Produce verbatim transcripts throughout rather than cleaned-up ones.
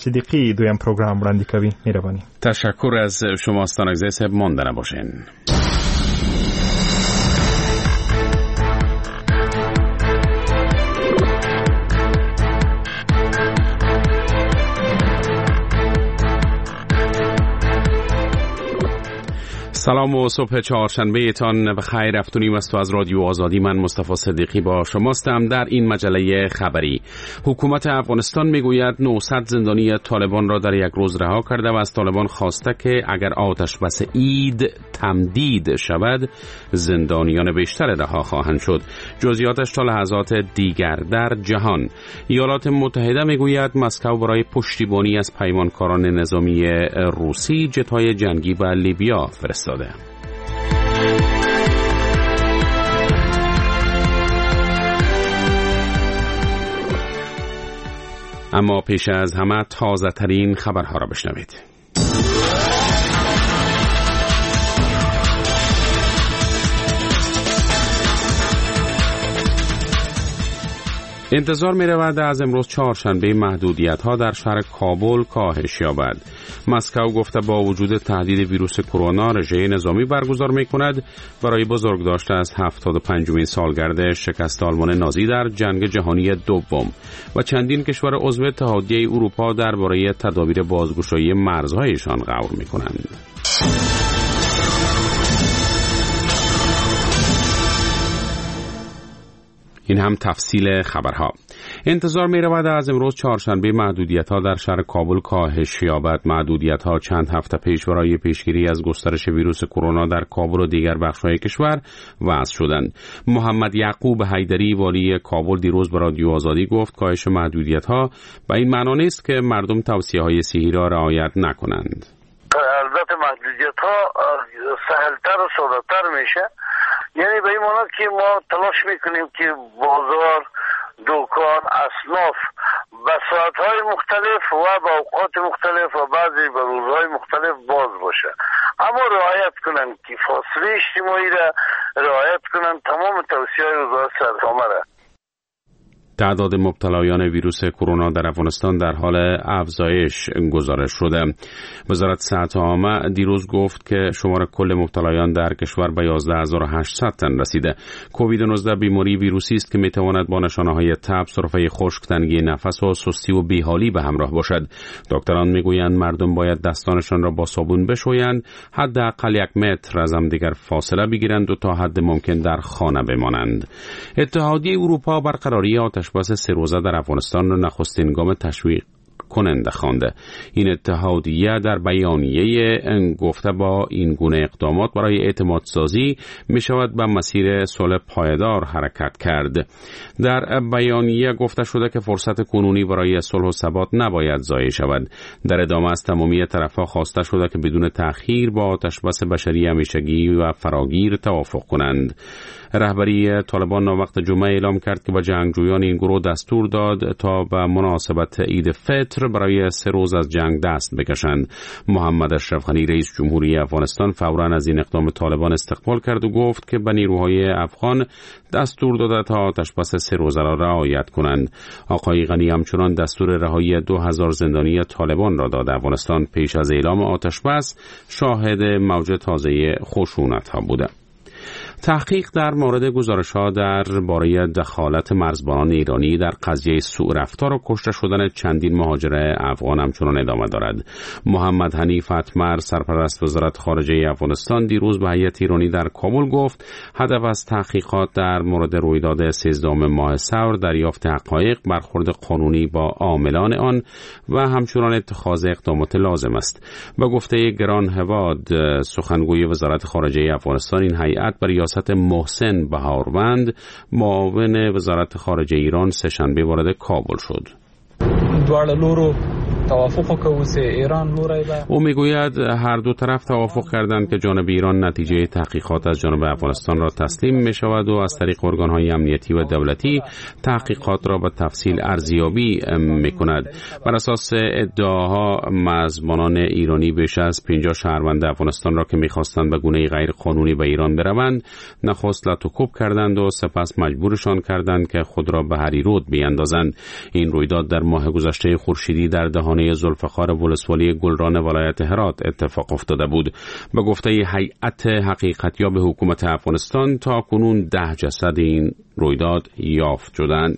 صدیقی دویم پروگرام وړاندې کوي. مهرباني. تشکر از شما ستانگزی صاحب. مانده نباشین. سلام و صبح چهارشنبه تان بخیر. افتونیم است از رادیو آزادی. من مصطفی صدیقی با شماستم. در این مجله خبری حکومت افغانستان میگوید نهصد زندانی طالبان را در یک روز رها کرده و از طالبان خواسته که اگر آتش بس عید تمدید شود زندانیان بیشتر رها خواهند شد. جزئیاتش تا لحظات دیگر. در جهان ایالات متحده میگوید مسکو برای پشتیبانی از پیمانکاران نظامی روسی جت‌های جنگی به لیبیا فرستاد. اما پیش از همه تازه ترین خبرها را بشنوید. انتظار می رود از امروز چهارشنبه محدودیت ها در شهر کابل کاهش یابد. مسکو گفته با وجود تهدید ویروس کرونا رژه نظامی برگزار می کند برای بزرگداشت از هفتاد و پنجمین سالگرد شکست آلمان نازی در جنگ جهانی دوم و چندین کشور عضو اتحادیه اروپا درباره تدابیر بازگشایی مرزهایشان غور می کنند. این هم تفصیل خبرها. انتظار می رود از امروز چهارشنبه محدودیت ها در شهر کابل کاهش یابد. محدودیت ها چند هفته پیش برای پیشگیری از گسترش ویروس کرونا در کابل و دیگر بخش‌های کشور وضع شدند. محمد یعقوب حیدری والی کابل دیروز به رادیو آزادی گفت کاهش محدودیت ها به این معنی نیست که مردم توصیه های صحی را رعایت نکنند. البته محدودیت ها سهلتر و ساده‌تر میشه، یعنی به این معنی که ما تلاش میکنیم که بازار، دکان، اصناف به ساعتهای مختلف و به اوقات مختلف و بعضی به روزهای مختلف باز باشه، اما رعایت کنن که فاصله اجتماعی را رعایت کنن، تمام توصیه‌های وزارت صحت را. تعداد مبتلایان ویروس کرونا در افغانستان در حال افزایش گزارش شده. وزارت صحت عامه دیروز گفت که شمار کل مبتلایان در کشور به یازده هزار و هشتصد تن رسیده. کووید نوزده بیماری ویروسی است که میتواند با نشانه‌های تب، سرفه خشک، تنگی نفس و سستی و بیحالی به همراه باشد. دکتران میگویند مردم باید دستانشان را با صابون بشویند، حداقل یک متر از همدیگر فاصله بگیرند و تا حد ممکن در خانه بمانند. اتحادیه اروپا برقراری آتشبس سه روزه در افغانستان را نخستین گام تشویق کننده خوانده. این اتحادیه در بیانیه گفته با این گونه اقدامات برای اعتماد سازی می شود به مسیر صلح پایدار حرکت کرد. در بیانیه گفته شده که فرصت کنونی برای صلح و ثبات نباید ضایع شود. در ادامه از تمامی طرف‌ها خواسته شده که بدون تأخیر با آتشبس بشری همیشگی و فراگیر توافق کنند. رهبری طالبان وقت جمعه اعلام کرد که به جنگجویان این گروه دستور داد تا به مناسبت عید فطر برای سه روز از جنگ دست بکشند. محمد اشرف غنی رئیس جمهوری افغانستان فوراً از این اقدام طالبان استقبال کرد و گفت که به نیروهای افغان دستور داده تا آتشبس سه روزه را رعایت کنند. آقای غنی همچنان دستور رهایی دو هزار زندانی طالبان را داد. افغانستان پیش از اعلام آتشبس شاهد موج تازه خشونت‌ها بوده. تحقیق در مورد گزارش‌ها درباره دخالت مرزبانان ایرانی در قضیه سوء رفتار و کشته شدن چندین مهاجر افغان همچنان ادامه دارد. محمد حنیف اتمر سرپرست وزارت خارجه افغانستان دیروز به هیئت ایرانی در کابل گفت هدف از تحقیقات در مورد رویداد سیزدهم ماه ثور دریافت حقایق، برخورد قانونی با عاملان آن و همچنان اتخاذ اقدامات لازم است. به گفته گران هواد سخنگوی وزارت خارجه افغانستان، این هیئت بر ریاست محسن بهاروند معاون وزارت خارجه ایران سه‌شنبه وارد کابل شد. دواړه لورو توافق کوي چې ایران لوري به او میگوید هر دو طرف توافق کردند که جانب ایران نتیجه تحقیقات از جانب افغانستان را تسلیم می شود و از طریق ارگان‌های امنیتی و دولتی تحقیقات را به تفصیل ارزیابی می کند. بر اساس ادعاها مزبانان ایرانی بیش از پنجاه شهروند افغانستان را که می‌خواستند به گونه غیر قانونی به ایران بروند نخست لطوکوب کردند و سپس مجبورشان کردند که خود را به هریرود بیاندازند. این رویداد در ماه گذشته خورشیدی در دهان رودخانه ذوالفقار ولسوالی گلران ولایت هرات اتفاق افتاده بود. به گفته هیئت حقیقتیاب حکومت افغانستان تا کنون ده جسد این رویداد یافت شدند.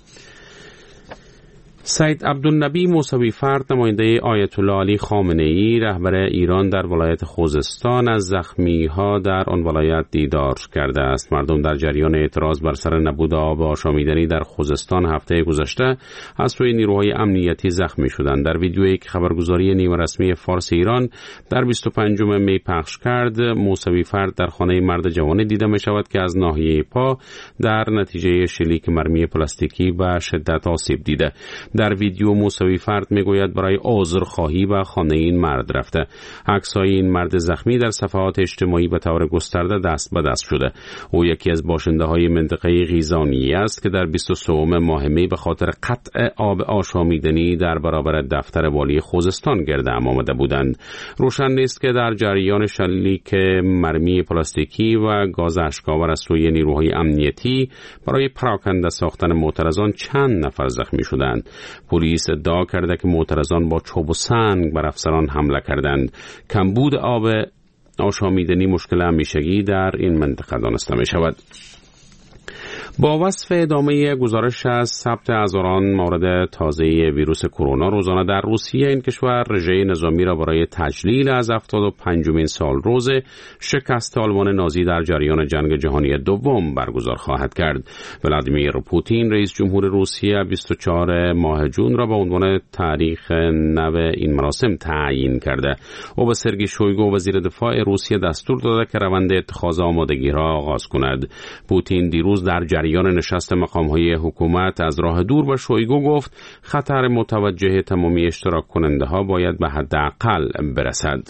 سید عبدالنبی موسوی فرد، نماینده آیت الله علی خامنه ای رهبر ایران در ولایت خوزستان، از زخمی ها در آن ولایت دیدار کرده است. مردم در جریان اعتراض بر سر نبود آب آشامیدنی در خوزستان هفته گذشته از سوی نیروهای امنیتی زخمی شدند. در ویدیویی که خبرگزاری نیمه رسمی فارس ایران در بیست و پنجم می پخش کرد، موسوی فرد در خانه مرد جوانی دیده می شود که از ناحیه پا در نتیجه شلیک مرمی پلاستیکی به شدت آسیب دیده. در ویدیو موسوی فرد میگوید برای عذرخواهی به خانه این مرد رفته. عکس‌های این مرد زخمی در صفحات اجتماعی به طور گسترده دست به دست شده. او یکی از باشنده‌های منطقه غیزانی است که در بیست و سوم ماه می به خاطر قطع آب آشامیدنی در برابر دفتر والی خوزستان گرده‌ام آمده بودند. روشن نیست که در جریان شلیک مرمی پلاستیکی و گاز اشک‌آور از سوی نیروهای امنیتی برای پراکنده ساختن معترضان چند نفر زخمی شدند. پلیس ادعا کرده که معترضان با چوب و سنگ بر افسران حمله کردند. کمبود آب آشامیدنی مشکل همیشگی در این منطقه دانسته می شود. با وصف ادامه گزارش از ثبت هزاران مورد تازه ویروس کرونا روزانه در روسیه، این کشور رژه نظامی را برای تجلیل از هفتاد و پنجمین سال روز شکست آلمان نازی در جریان جنگ جهانی دوم برگزار خواهد کرد. ولادیمیر پوتین رئیس جمهور روسیه بیست و چهارم ماه جون را به عنوان تاریخ نو این مراسم تعیین کرده. او به سرگئی شویگو وزیر دفاع روسیه دستور داده که روند اتخاذ آمادگی را آغاز کند. پوتین دیروز در جریان نشست مقام‌های حکومت از راه دور به شویگو گفت خطر متوجه تمامی اشتراک کننده ها باید به حداقل برسد.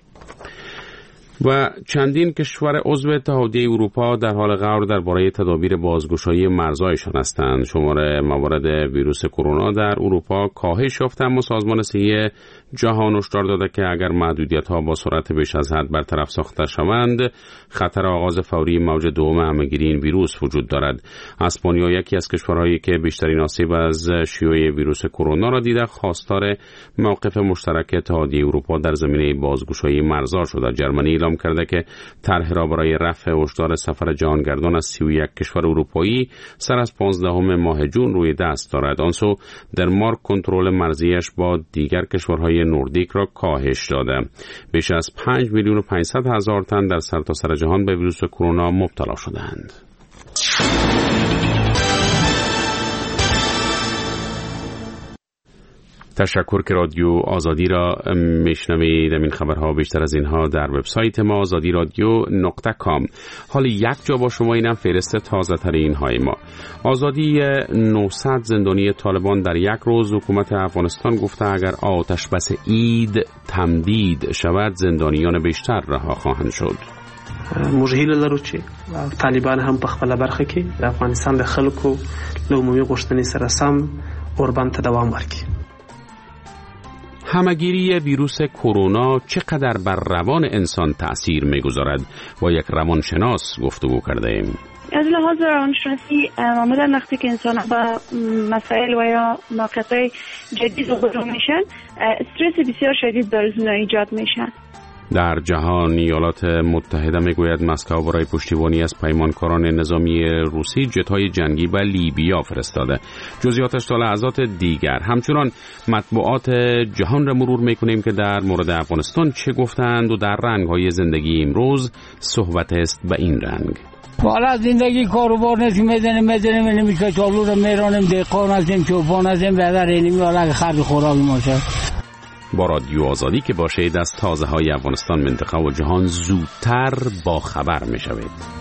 و چندین کشور عضو اتحادیه اروپا در حال غور درباره تدابیر بازگشایی مرزهایشان هستند. شمار موارد ویروس کرونا در اروپا کاهش یافته، اما سازمان صحی جهان هشدار داده که اگر محدودیت‌ها با سرعت بیش از حد برطرف ساخته شوند، خطر آغاز فوری موج دوم همه‌گیری این ویروس وجود دارد. اسپانیا، یکی از کشورهایی که بیشترین آسیب از شیوع ویروس کرونا را دیده، خواستار موقف مشترک اتحادیه اروپا در زمینه بازگشایی مرزها شده. ژرمنی اعلام کرده که طرح را برای رفع هشدار سفر جهانگردان از سی و یک کشور اروپایی سر از پانزدهم ماه جون روی دست دارد. آنسو دانمارک کنترل مرزیش با دیگر کشورهای نوردیک را کاهش داده. بیش از پنج میلیون و پانصد هزار تن در سرتاسر جهان به ویروس کرونا مبتلا شدند. تشکر که رادیو آزادی را میشنوید. این خبرها بیشتر از اینها در وبسایت ما آزادی رادیو نقطه کام. حال یک جا با شما، اینم فهرست تازه ترین های ما. آزادی نهصد زندانی طالبان در یک روز. حکومت افغانستان گفته اگر آتش بس عید تمدید شود زندانیان بیشتر رها خواهند شد. موږ هیله لرو چې طالبان هم په خپله برخه کې د افغانستان د خلکو له عمومي غوښتنې سره سم اوربند ته دوام ورکړي. همه‌گیری ویروس کرونا چقدر بر روان انسان تأثیر می‌گذارد؟ با یک روانشناس گفتگو کرده ایم. از لحاظ روانشناسی معمولا وقتی که انسان با مسائل و یا موقعیت جدید روبرو میشن، استرس بسیار شدید براشون ایجاد میشن. در جهان ایالات متحده میگوید مسکو برای پشتیبانی از پیمانکاران نظامی روسی جت‌های جنگی به لیبیا فرستاده. جزئیاتش تا لحظات دیگر. همچنان مطبوعات جهان را مرور میکنیم که در مورد افغانستان چه گفتند و در رنگ‌های زندگی امروز صحبت است به این رنگ. والا زندگی کاروبار نیست، میزنیم میزنیم نمیشه، چالو رو میرانیم، دهقان هستیم، چوپان هستیم، بدر اینمی والا خرد خوراک ماشه. با رادیو آزادی که باشید از تازه های افغانستان، منطقه و جهان زودتر با خبر می شوید.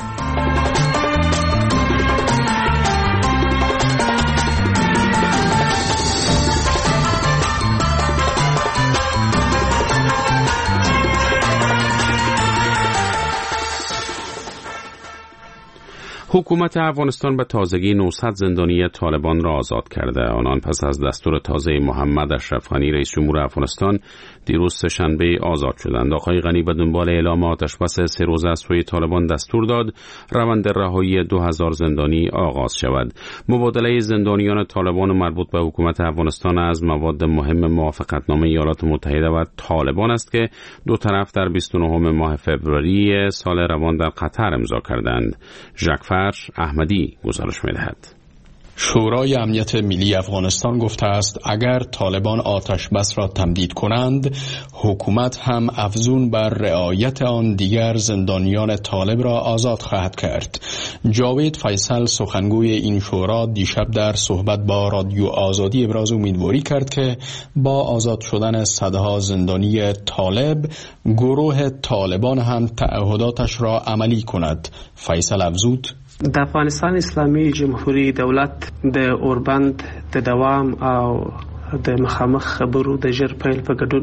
حکومت افغانستان به تازگی نهصد زندانی طالبان را آزاد کرده. آنان پس از دستور تازه محمد اشرف غنی رئیس جمهور افغانستان دیروز سه‌شنبه آزاد شدند. آقای غنی به دنبال اعلام آتشبس سه روزه از سوی طالبان دستور داد روند رهایی دو هزار زندانی آغاز شود. مبادله زندانیان طالبان مربوط به حکومت افغانستان از مواد مهم موافقتنامه ایالات متحده و طالبان است که دو طرف در بیست و نهم ماه فوریه سال روان در قطر امضا کردند. ژاکفر احمدی گزارش می‌دهد. شورای امنیت ملی افغانستان گفته است اگر طالبان آتش بس را تمدید کنند، حکومت هم افزون بر رعایت آن دیگر زندانیان طالب را آزاد خواهد کرد. جاوید فیصل سخنگوی این شورا دیشب در صحبت با رادیو آزادی ابراز امیدواری کرد که با آزاد شدن صدها زندانی طالب، گروه طالبان هم تعهداتش را عملی کند. فیصل افزود: د افغانستان اسلامي جمهوریت دولت د اوربند د دوام او د مخامخ خبرو د ژر پیل په ګډون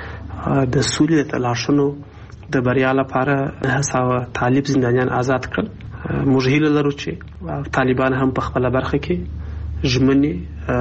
د سولې د تلاشونو د بریا لپاره هڅه او طالب زندانیان آزاد کړل. موږ هیله لرو چې طالبان هم په خپل برخه کې ژمنې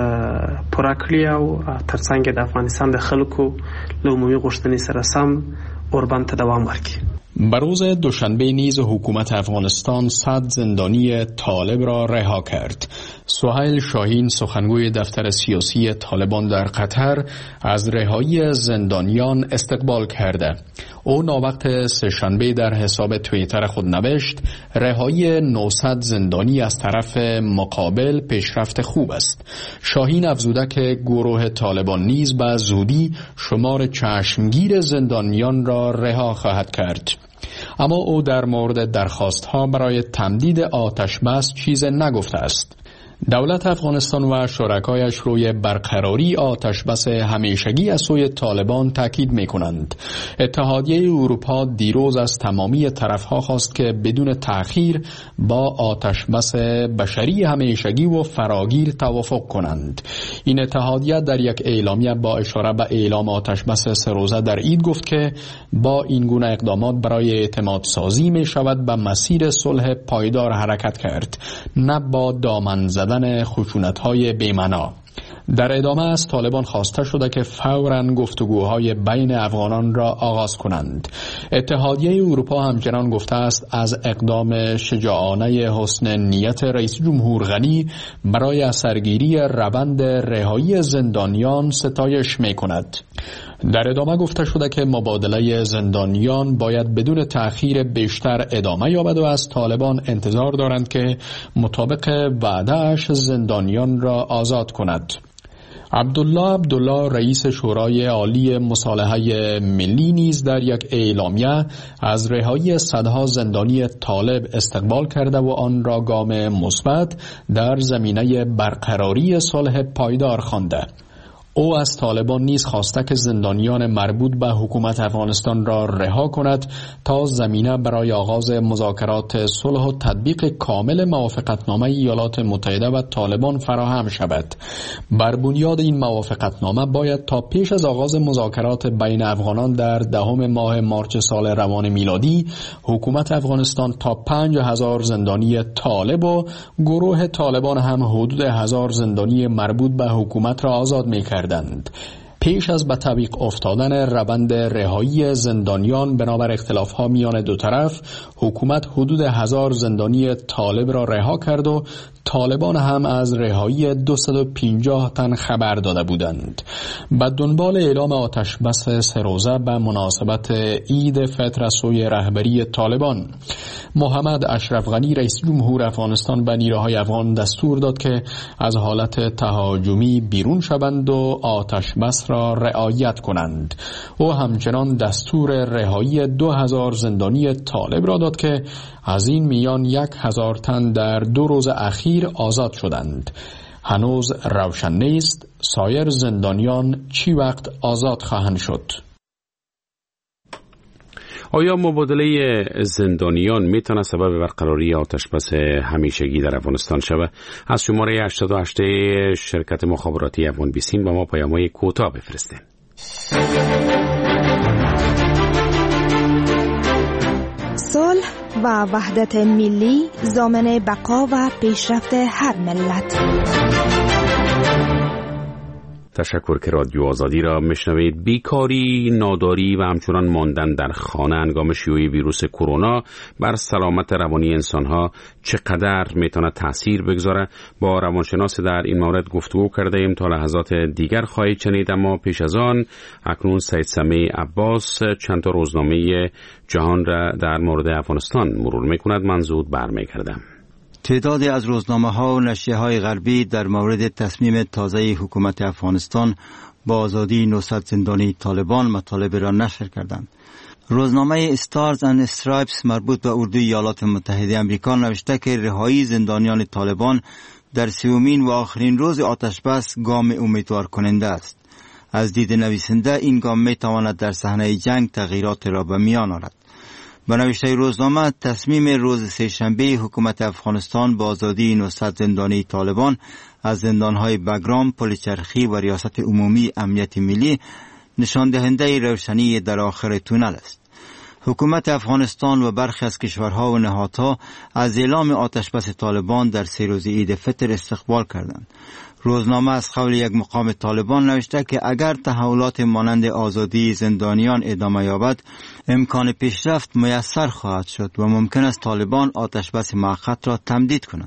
پوره کړي او ترڅنګ د افغانستان د خلکو له عمومي غوښتنې سره سم اوربند ته دوام ورکړي. بروز دوشنبه نیز حکومت افغانستان صد زندانی طالب را رها کرد. سهیل شاهین سخنگوی دفتر سیاسی طالبان در قطر از رهایی زندانیان استقبال کرده. او ناوقت سه‌شنبه در حساب توییتر خود نوشت رهایی نهصد زندانی از طرف مقابل پیشرفت خوب است. شاهین افزوده که گروه طالبان نیز به زودی شمار چشمگیر زندانیان را رها خواهد کرد. اما او در مورد درخواست‌ها برای تمدید آتش بس چیز نگفته است. دولت افغانستان و شرکایش روی برقراری آتش بس همیشگی از سوی طالبان تاکید می‌کنند. اتحادیه اروپا دیروز از تمامی طرف‌ها خواست که بدون تأخیر با آتش بس بشری همیشگی و فراگیر توافق کنند. این اتحادیه در یک اعلامیه با اشاره به اعلام آتش بس سه روزه در عید گفت که با این گونه اقدامات برای اعتماد سازی می‌شود به مسیر صلح پایدار حرکت کرد، نه با دامن زدن خشونت‌های بی‌معنا. در ادامه از طالبان خواسته شده که فوراً گفتگوهای بین افغانان را آغاز کنند. اتحادیه اروپا همچنان گفته است از اقدام شجاعانه حسن نیت رئیس جمهور غنی برای اثرگیری روند رهایی زندانیان ستایش می‌کند. در ادامه گفته شده که مبادله زندانیان باید بدون تأخیر بیشتر ادامه یابد و از طالبان انتظار دارند که مطابق وعده‌اش زندانیان را آزاد کند. عبدالله عبدالله رئیس شورای عالی مصالحه ملی نیز در یک اعلامیه از رهایی صدها زندانی طالب استقبال کرده و آن را گام مثبت در زمینه برقراری صلح پایدار خوانده. او از طالبان نیز خواسته که زندانیان مربوط به حکومت افغانستان را رها کند تا زمینه برای آغاز مذاکرات صلح و تطبیق کامل موافقتنامه ایالات متحده و طالبان فراهم شود. بر بنیاد این موافقتنامه باید تا پیش از آغاز مذاکرات بین افغانان در دهم ماه مارچ سال روان میلادی حکومت افغانستان تا پنج هزار زندانی طالب و گروه طالبان هم حدود هزار زندانی مربوط به حکومت را آزاد می‌کرد. پیش از به تعویق افتادن روند رهایی زندانیان بنابر اختلاف‌ها میان دو طرف، حکومت حدود هزار زندانی طالب را رها کرد و طالبان هم از رهایی دویست و پنجاه تن خبر داده بودند. به دنبال اعلام آتش بس سه روزه به مناسبت عید فطر از سوی رهبری طالبان، محمد اشرف غنی رئیس جمهور افغانستان به نیروهای افغان دستور داد که از حالت تهاجمی بیرون شوند و آتش بس را رعایت کنند. او همچنان دستور رهایی دو هزار زندانی طالب را داد که از این میان یک هزار تن در دو روز اخیر آزاد شدند. هنوز روشن نیست سایر زندانیان چی وقت آزاد خواهند شد. آیا مبادله زندانیان میتونه سبب برقراری آتشبس همیشگی در افغانستان شود؟ از شماره هشتاد و هشت شرکت مخابراتی افغان بیسیم به ما پیام‌های کوتاه بفرستین. صلح و وحدت ملی ضامن بقا و پیشرفت هر ملت. تشکر که رادیو آزادی را میشنوید. بیکاری، ناداری و همچنان ماندن در خانه هنگام شیوع ویروس کرونا بر سلامت روانی انسانها چقدر میتونه تاثیر بگذاره؟ با روانشناس در این مورد گفتگو کرده ایم. تا لحظات دیگر خواهید شنید، اما پیش از آن اکنون سید سمیع عباس چند تا روزنامه جهان را در مورد افغانستان مرور میکند. من زود برمیگردم. تعدادی از روزنامه‌ها و نشریه‌های غربی در مورد تصمیم تازه حکومت افغانستان با آزادی نهصد زندانی طالبان مطالب را نشر کردند. روزنامه استارز اند استرایپس مربوط به اردوی ایالات متحده آمریکا نوشته که رهایی زندانیان طالبان در سومین و آخرین روز آتشبس گام امیدوار کننده است. از دید نویسنده این گام می‌تواند در صحنه جنگ تغییرات را به میان آورد. به نوشته روزنامه، تصمیم روز سه‌شنبه حکومت افغانستان با آزادی نهصد زندانی طالبان از زندانهای بگرام، پلچرخی و ریاست عمومی امنیت ملی نشان دهنده روشنی در آخر تونل است. حکومت افغانستان و برخی از کشورها و نهادها از اعلام آتشبس طالبان در سه روز عید فطر استقبال کردند. روزنامه از قول یک مقام طالبان نوشته که اگر تحولات مانند آزادی زندانیان ادامه یابد، امکان پیشرفت میسر خواهد شد و ممکن است طالبان آتشبس موقت را تمدید کنند.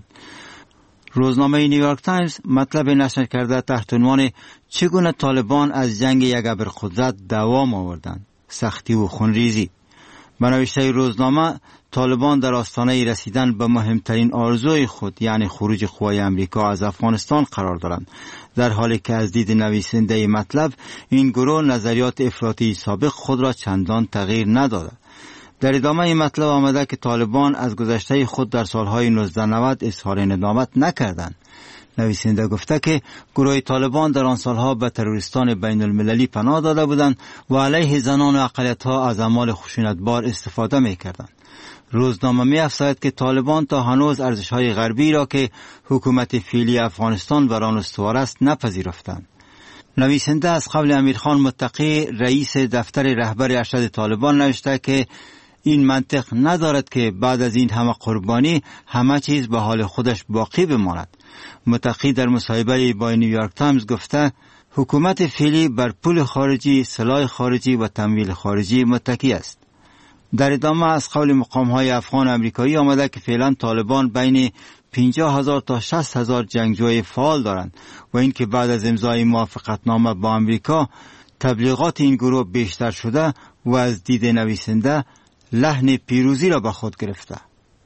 روزنامه نیویورک تایمز مطلب نشر کرده تحت عنوان چگونه طالبان از جنگ یک ابرقدرت دوام آوردند، سختی و خونریزی. به نوشته روزنامه، طالبان در آستانه رسیدن به مهمترین آرزوی خود یعنی خروج قوای امریکا از افغانستان قرار دارند، در حالی که از دید نویسنده مطلب این گروه نظریات افراطی سابق خود را چندان تغییر نداده. در ادامه این مطلب آمده که طالبان از گذشته خود در سالهای نوزده نود اظهار ندامت نکردند. نویسنده گفته که گروه طالبان در آن سالها به تروریستان بین المللی پناه داده بودند و علیه زنان و اقلیت‌ها از اعمال خشونتبار استفاده می‌کردند. روزنامه می‌افزاید که طالبان تا هنوز ارزش‌های غربی را که حکومت فعلی افغانستان بر آن استوار است نپذیرفتند. نویسنده از قول امیرخان متقی، رئیس دفتر رهبر ارشد طالبان، نوشته که این منطق ندارد که بعد از این همه قربانی همه چیز به حال خودش باقی بماند. متقی در مصاحبه با نیویورک تایمز گفته حکومت فعلی بر پول خارجی، سلاح خارجی و تمویل خارجی متکی است. در ادامه از قول مقام‌های افغان امریکایی آمده که فعلا طالبان بین پنجاه هزار تا شصت هزار جنگجوی فعال دارند و اینکه بعد از امضای موافقتنامه با امریکا تبلیغات این گروه بیشتر شده و از دید نویسنده لحن پیروزی را به خود گرفته.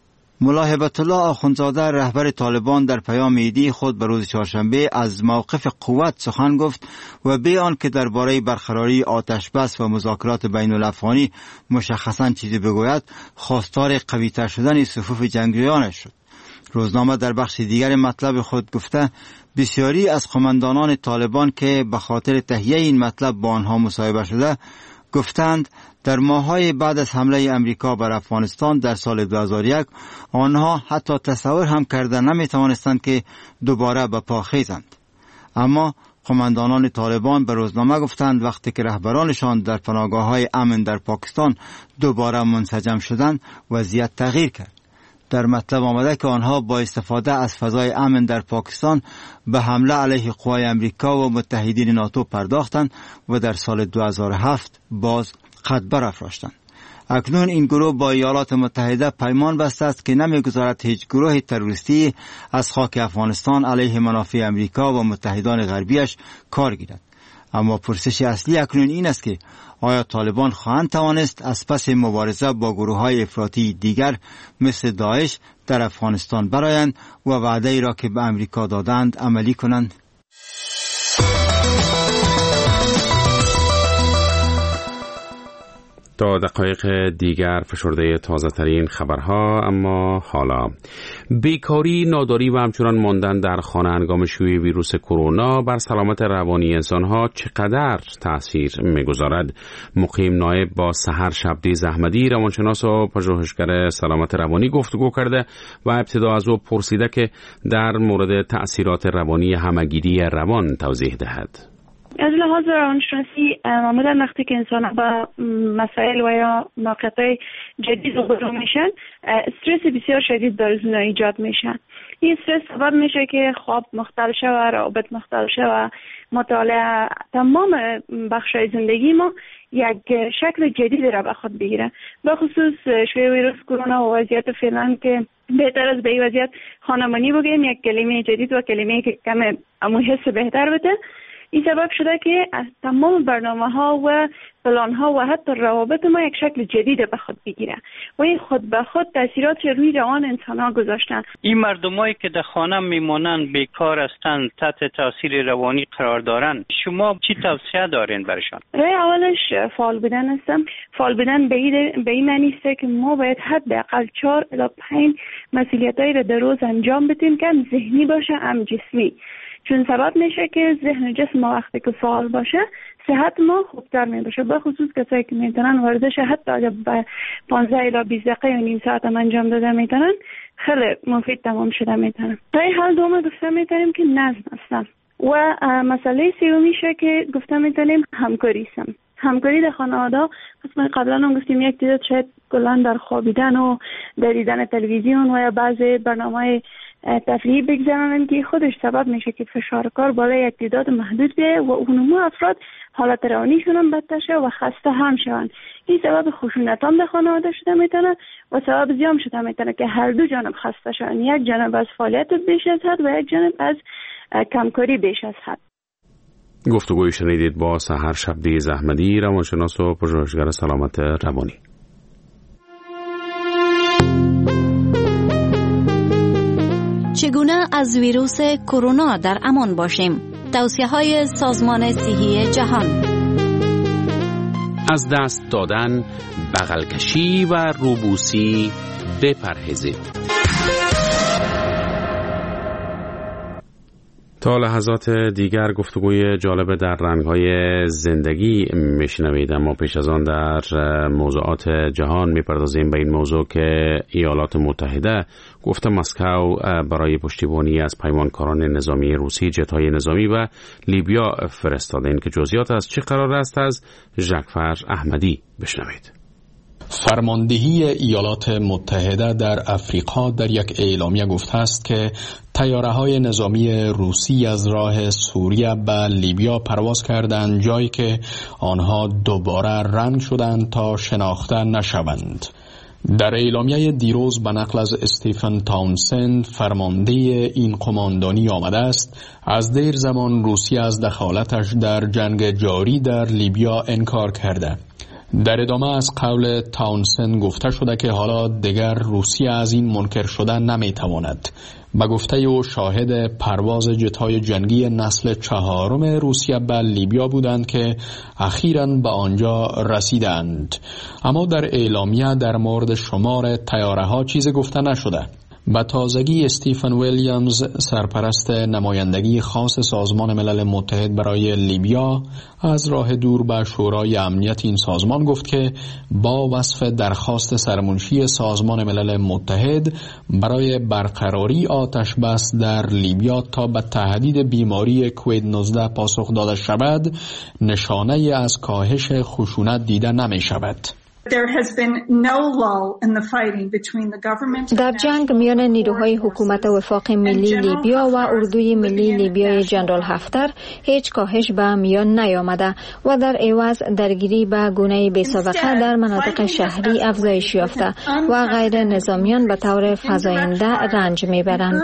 ملا هبت الله آخوندزاده رهبر طالبان در پیام عیدی خود به روز چهارشنبه از موقف قوت سخن گفت و بیان که درباره برقراری آتشبس و مذاکرات بین الافغانی مشخصاً چیزی بگوید، خواستار قوی‌تر شدن صفوف جنگجویانش شد. روزنامه در بخش دیگر مطلب خود گفته بسیاری از قماندانان طالبان که به خاطر تهیه این مطلب با آنها مصاحبه شده گفتند در ماه‌های بعد از حمله امریکا بر افغانستان در سال دو هزار و یک آنها حتی تصور هم کرده نمی‌توانستند که دوباره به پا خیزند. اما قماندانان طالبان به روزنامه گفتند وقتی که رهبرانشان در پناهگاه‌های امن در پاکستان دوباره منسجم شدند، وضعیت تغییر کرد. در مطلب آمده که آنها با استفاده از فضای امن در پاکستان به حمله علیه قوای امریکا و متحدین ناتو پرداختند و در سال دو هزار و هفت باز قد برافراشتند. اکنون این گروه با ایالات متحده پیمان بسته است که نمیگذارد هیچ گروه تروریستی از خاک افغانستان علیه منافع امریکا و متحدان غربیش کار گیرد. اما پرسش اصلی اکنون این است که آیا طالبان خواهند توانست از پس مبارزه با گروه‌های افراطی دیگر مثل داعش در افغانستان برآیند و وعده ای را که به امریکا دادند عملی کنند؟ تا دقایق دیگر فشرده تازه ترین خبرها. اما حالا بیکاری، ناداری و همچنان ماندن در خانه هنگام شیوع ویروس کرونا بر سلامت روانی انسانها چقدر تاثیر میگذارد؟ مقیم نایب با سحر شبدیز احمدی، روانشناس و پژوهشگر سلامت روانی گفتگو کرده و ابتدا از او پرسیده که در مورد تأثیرات روانی همگیری روان توضیح دهد. از لحاظ روانشناسی معمولا وقتی که انسان با مسائل و یا موقعیت جدید روبرو میشن استرس بسیار شدید براشون ایجاد میشن. این استرس سبب میشه که خواب مختل شود، روابط مختل شود، مطالعه، تمام بخشای زندگی ما یک شکل جدید را به خود بگیره. به خصوص شوی ویروس کرونا و وضعیت فعلا که بهتر از به این وضعیت خانمانی بگیم یک کلمه جدید و کلمه که کم امو حس بهتر بده. این سبب شده که از تمام برنامه ها و پلان ها و حتی روابط ما یک شکل جدید به خود بگیره و این خود به خود تاثیرات روی روان انسان ها گذاشتن. این مردمایی که در خانه میمونن بیکار هستند تحت تاثیر روانی قرار دارن، شما چی توصیه دارین برشان؟ رای اولش فعال بودن هستم. فعال بودن به این معنی است که ما باید حداقل چهار الی پنج مسئولیتایی را در روز انجام بدیم که هم ذهنی باشه هم جسمی، چون سبب میشه که ذهن و جسم ما وقتی که فعال باشه صحت ما خوبتر می باشه. به خصوص کسایی که میتونن ورزش حتی اگر به پانزده الی بیست دقیقه یا نیم ساعت هم انجام داده میتونن خیلی مفید تمام شده میتونن. رای حل دوم گفته میتونیم که نظم هستن و مسئله سوم میشه که گفته میتونیم همکاری هستن. همکاری در خانواده قسم قبلا هم گفتیم یک تعداد شاید کلا در خوابیدن و در دیدن تلویزیون و یا بعضی برنامه تفریحی بگذارن که خودش سبب میشه که فشار کار بالای یک تعداد محدود بیه و اونمو افراد حالت روانیشون هم بدتر شه و خسته هم شون. این سبب خشونت هم در خانواده شده میتونه و سبب زیام شده میتونه که هر دو جانب خسته شون، یک جانب از فعالیت بیش از حد و یک جانب از کمکاری بیش از حد. گفتگوی شنیدید با سحر شبدیز احمدی، روانشناس و پژوهشگر سلامت روانی. چگونه از ویروس کرونا در امان باشیم؟ توصیه‌های سازمان صحی جهان. از دست دادن، بغل کشی و روبوسی بپرهیزید. تا لحظات دیگر گفتگوی جالب در رنگ‌های زندگی میشنوید، اما پیش از آن در موضوعات جهان میپردازیم به این موضوع که ایالات متحده گفته مسکو برای پشتیبانی از پیمانکاران نظامی روسی جت‌های نظامی و لیبیا فرستاده. این که جزئیات از چه قرار است از ژکفر احمدی بشنوید. فرماندهی ایالات متحده در افریقا در یک اعلامیه گفته است که طیاره‌های نظامی روسی از راه سوریه به لیبیا پرواز کردند، جایی که آنها دوباره رنگ شدند تا شناخته نشوند. در اعلامیه دیروز به نقل از استیفن تاونسند فرمانده این قماندانی آمده است از دیر زمان روسیه از دخالتش در جنگ جاری در لیبیا انکار کرده. در ادامه از قول تاونسن گفته شده که حالا دیگر روسیه از این منکر شدن نمیتواند. به گفته او شاهد پرواز جت‌های جنگی نسل چهارم روسیه به لیبیا بودند که اخیراً به آنجا رسیدند، اما در اعلامیه در مورد شمار طیاره‌ها چیزی گفته نشده. به تازگی استیفن ویلیامز سرپرست نمایندگی خاص سازمان ملل متحد برای لیبیا از راه دور به شورای امنیت این سازمان گفت که با وصف درخواست سرمنشی سازمان ملل متحد برای برقراری آتش بس در لیبیا تا به تهدید بیماری کووید نوزده پاسخ داده شود نشانه از کاهش خشونت دیده نمی شود. در جنگ میان نیروهای حکومت وفاق ملی لیبیا و اردوی ملی لیبیای جنرال هفتر هیچ کاهش به میان نیامده و در عوض درگیری به گونه بی‌سابقه در مناطق شهری افزایش یافته و غیر نظامیان به طور فزاینده رنج میبرند.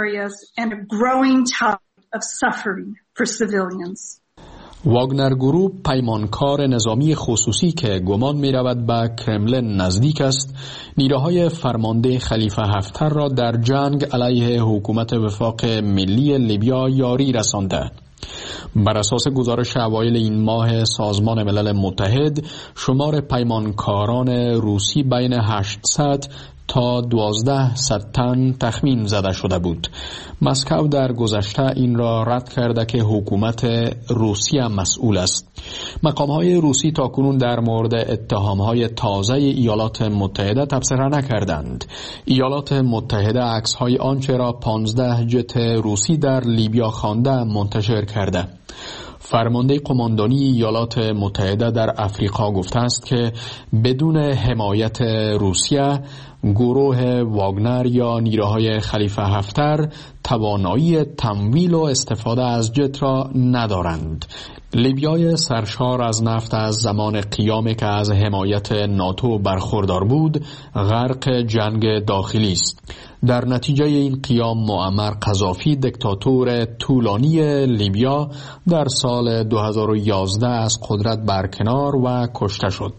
واگنر گروه پیمانکار نظامی خصوصی که گمان می رود به کرملین نزدیک است، نیروهای فرمانده خلیفه هفتر را در جنگ علیه حکومت وفاق ملی لیبیا یاری رسانده. بر اساس گزارش اوایل این ماه سازمان ملل متحد، شمار پیمانکاران روسی بین هشتصد تا دوازده صد تن تخمین زده شده بود. مسکو در گذشته این را رد کرده که حکومت روسیه مسئول است. مقام‌های روسی تاکنون در مورد اتهام‌های تازه ایالات متحده تبصره نکردند. ایالات متحده عکس‌های آنچه را پانزده جت روسی در لیبیا خوانده منتشر کرده. فرمانده قماندانی ایالات متحده در افریقا گفته است که بدون حمایت روسیه گروه واگنر یا نیروهای خلیفه هفتر توانایی تمویل و استفاده از جت را ندارند. لیبیای سرشار از نفت از زمان قیامی که از حمایت ناتو برخوردار بود غرق جنگ داخلی است. در نتیجه این قیام معمر قذافی دکتاتور طولانی لیبیا در سال دو هزار و یازده از قدرت برکنار و کشته شد.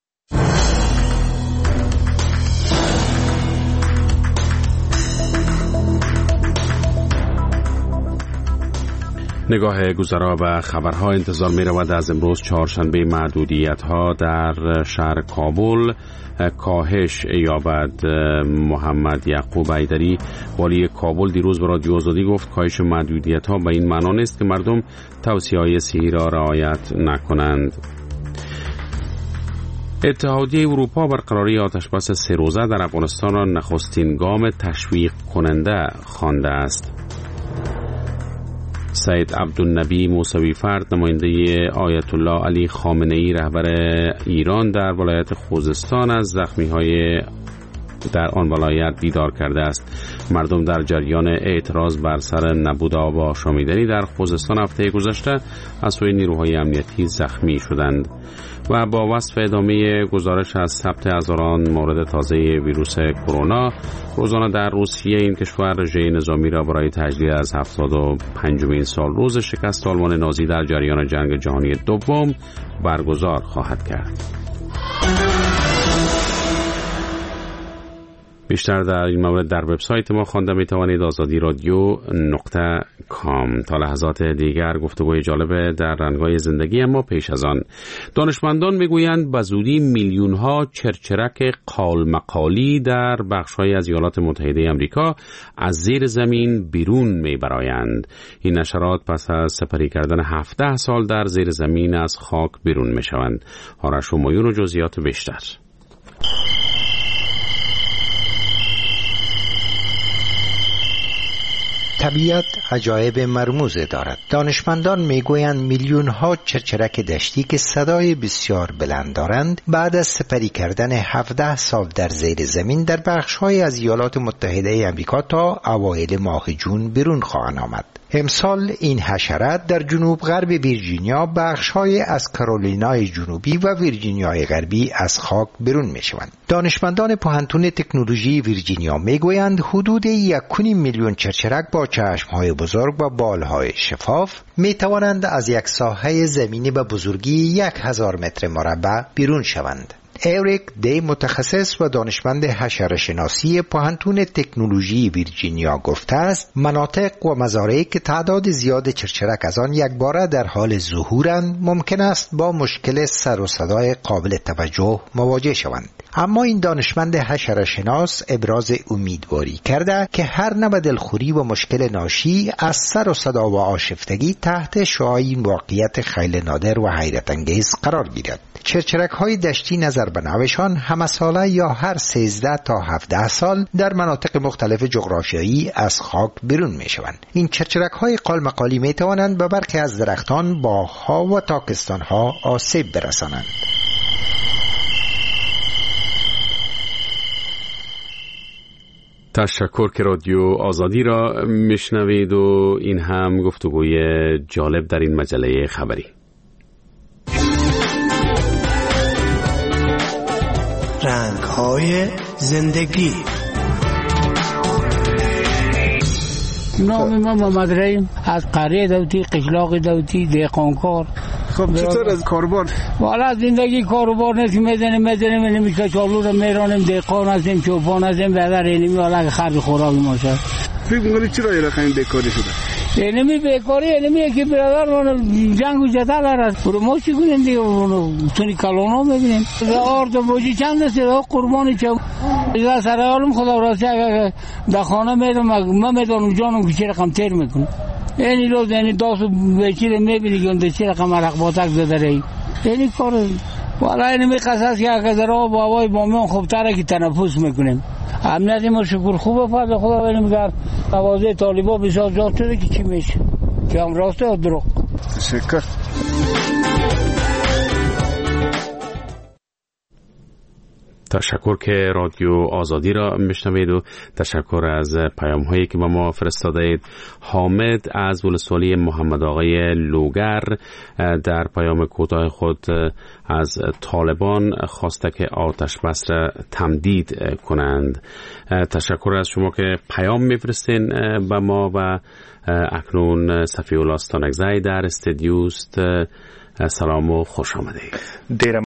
نگاه گذرا و خبرها انتظار می رود از امروز چهارشنبه محدودیت ها در شهر کابل کاهش یابد. محمد یعقوب حیدری والی کابل دیروز به رادیو آزادی گفت کاهش محدودیت ها به این معنا نیست که مردم توصیه‌های صحی را رعایت نکنند. اتحادیه اروپا برقراری آتشبس سه روزه در افغانستان را نخستین گام تشویق کننده خوانده است. سید عبدالنبی موسوی فرد نماینده آیت الله علی خامنه ای رهبر ایران در ولایت خوزستان از زخمی‌های در آن ولایت دیدار کرده است. مردم در جریان اعتراض بر سر نبود آب آشامیدنی در خوزستان هفته گذشته از سوی نیروهای امنیتی زخمی شدند. و با وصف ادامه گزارش از ثبت هزاران مورد تازه ویروس کرونا، روزانه در روسیه این کشور رژه نظامی را برای تجلیل از هفتاد و پنجمین سال روز شکست آلمان نازی در جریان جنگ جهانی دوم برگزار خواهد کرد. بیشتر در این مورد در وبسایت ما خوانده می توانید آزادی رادیو نقطه کام. تا لحظات دیگر گفتگوی جالب در رنگ‌های زندگی، اما پیش از آن دانشمندان میگویند به زودی میلیون ها چرچرک قالمقالی در بخش‌های از ایالات متحده آمریکا از زیر زمین بیرون میبرایند. این نشرات پس از سپری کردن هفده سال در زیر زمین از خاک بیرون میشوند. آرش همایون و جزئیات بیشتر. طبیعت عجایب مرموزه دارد. دانشمندان میگویند میلیون ها چرچرک دشتی که صدای بسیار بلند دارند بعد از سپری کردن هفده سال در زیر زمین در بخش‌های از ایالات متحده آمریکا تا اوایل ماه جون بیرون خواهند آمد. امسال این حشرات در جنوب غرب ویرجینیا، بخش‌های از کارولینای جنوبی و ویرجینیای غربی از خاک بیرون می‌شوند. دانشمندان پوهنتون تکنولوژی ویرجینیا میگویند حدود یک و نیم میلیون چرچرک با چشم‌های بزرگ و بالهای شفاف می‌توانند از یک ساحه زمینی به بزرگی یک هزار متر مربع بیرون شوند. اریک دی، متخصص و دانشمند حشره‌شناسی پوهنتون تکنولوژی ویرجینیا، گفته است مناطق و مزارعی که تعداد زیاد چرچرک از آن یکباره در حال ظهورند ممکن است با مشکل سر و صدای قابل توجه مواجه شوند. اما این دانشمند حشره‌شناس ابراز امیدواری کرده که هر نوع دلخوری و مشکل ناشی از سر و صدا و آشفتگی تحت شعاع این واقعیت خیلی نادر و حیرت انگیز قرار گیرد. چرچرک های دشتی نظر به نوعشان همه ساله یا هر سیزده تا هفده سال در مناطق مختلف جغرافیایی از خاک بیرون می شوند. این چرچرک های قالمقالی می توانند به برخی از درختان، باغ‌ها و تاکستان‌ها آسیب برسانند. تشکر که رادیو آزادی را میشنوید و این هم گفتگوی جالب در این مجله خبری. رنگ‌های زندگی. نام ما محمد رحیم، از قریه دوتی، قشلاق دوتی، دهقانکار. خب چطور از کاروبار؟ والا زندگی کاروبار نیست، میزنیم میزنیم اینمی کچالو رو میرانیم، دهقان هستیم، چوپان هستیم، بدر اینمی حالا که خرج خوراک ماشه. فکر می‌کنی چرا یه رقم بیکاری شده؟ اینمی بیکاری اینمی یکی برادر من جنگ و جدال است. برو ما چی کنیم دیگه، تونی کلونا میبینیم. آرد و بوجی چند است قربانی چه؟ از سر حالم خدا راستی اگه در خانه میرم من میدونم جانم که چه رقم تیر میکنم. اینی روز اینی داستو بیچیره میبینی که اون چه رقم عرق باتک زده رهی. اینی کار والا اینمی قصص که اگه در آب و هوای بامیان خوبتره که تنفس میکنیم. امنیتی ما شکر خوبه فضل خدا. اینی میگه موازه طالبا بسیار جات شده که چی میشه که هم راسته و دروغ. تشکر. تشکر که رادیو آزادی را میشنوید و تشکر از پیام هایی که با ما فرستاده اید. حامد از ولسوالی محمد آقای لوگر در پیام کوتاه خود از طالبان خواسته که آتش بس را تمدید کنند. تشکر از شما که پیام میفرستین به ما و اکنون صفی الله استانکزی در استدیوست. سلام و خوش آمدید.